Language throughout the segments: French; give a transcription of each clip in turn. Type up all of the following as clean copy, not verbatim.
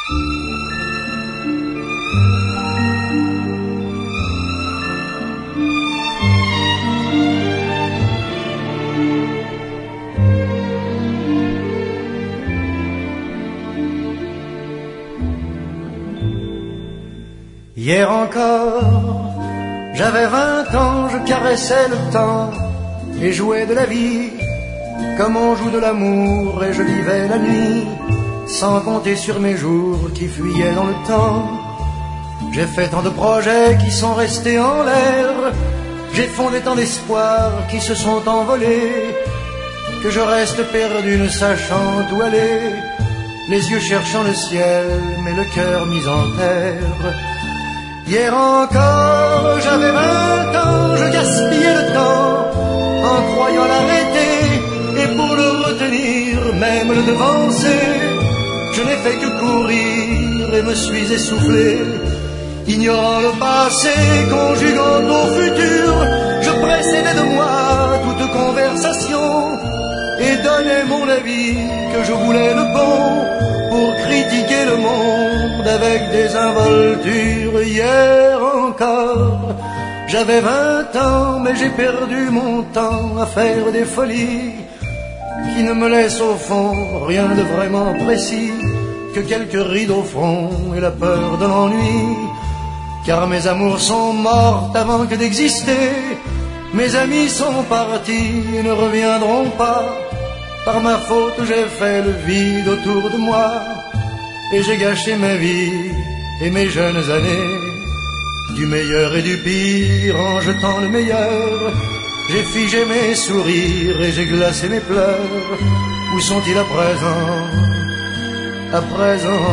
Hier encore, j'avais 20 ans, je caressais le temps et jouais de la vie comme on joue de l'amour, et je vivais la nuit sans compter sur mes jours qui fuyaient dans le temps. J'ai fait tant de projets qui sont restés en l'air, j'ai fondé tant d'espoirs qui se sont envolés, que je reste perdu ne sachant où aller, les yeux cherchant le ciel mais le cœur mis en terre. Hier encore, j'avais 20 ans, je gaspillais le temps en croyant l'arrêter, et pour le retenir, même le devancer, je n'ai fait que courir et me suis essoufflé. Ignorant le passé, conjuguant au futur, je précédais de moi toute conversation et donnais mon avis que je voulais le bon pour critiquer le monde avec des involtures. Hier encore, j'avais 20 ans, mais j'ai perdu mon temps à faire des folies qui ne me laissent au fond rien de vraiment précis que quelques rides au front et la peur de l'ennui. Car mes amours sont mortes avant que d'exister, mes amis sont partis et ne reviendront pas. Par ma faute j'ai fait le vide autour de moi, et j'ai gâché ma vie et mes jeunes années. Du meilleur et du pire en jetant le meilleur, j'ai figé mes sourires et j'ai glacé mes pleurs. Où sont-ils à présent? À présent,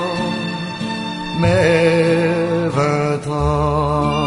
mes 20 ans.